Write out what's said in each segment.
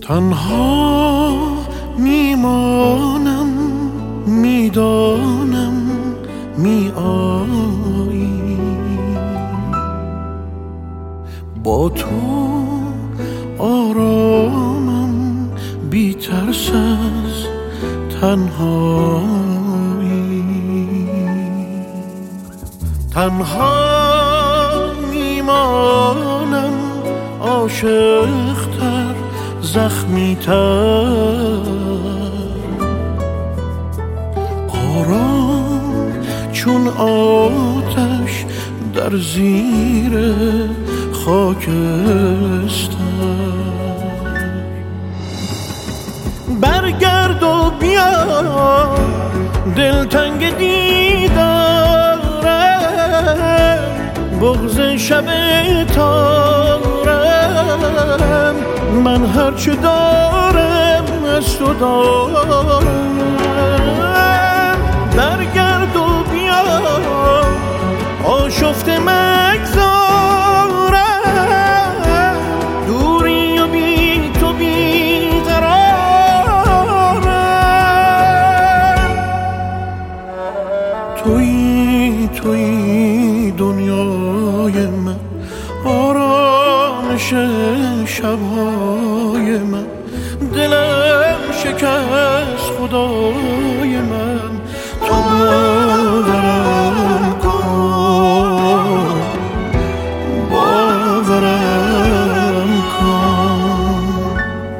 تنها میمانم، میدانم میایی، با تو آرامم، بی ترس از تنهایی. تنها میمانم، عاشق‌تر، زخمی‌تر، آرام چون آتش در زیر خاکستر. برگرد و بیا، دلتنگ دیدارم، بغض شب تارم، من هرچه دارم از تو دارم. برگرد و بیا، آشفته مگذارم، دوری و بی تو بیقرارم. تویی دنیای من، آرامش شبهای من، دلم شکست خدای من. تو باورم کن، باورم کن.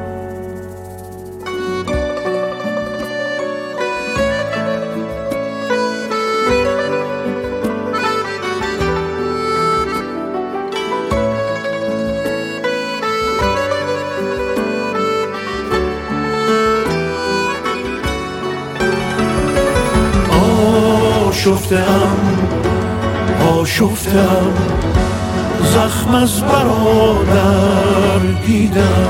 آشفتم، زخم از برادر دیدم.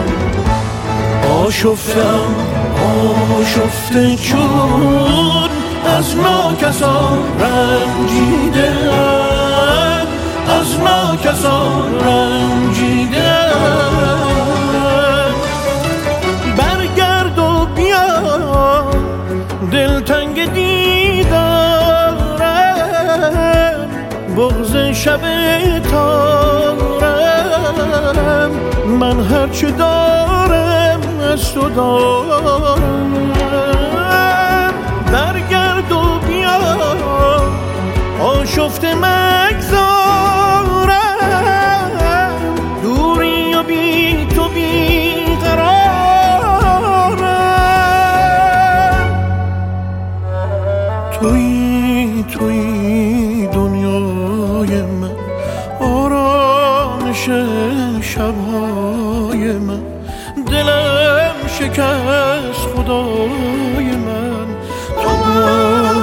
آشفته چون از ناکسان رنجیدم، از ناکسان رنجیدم. برگرد و بیا، دلتنگ دیدارم، بغض شب تارم، من هرچه دارم از تو دارم. برگرد و بیا، آشفته مگذارم، دوری و بی تو بیقرارم. تویی دنیای من، آرامش شبهای من، دلم شکست خدای من. تو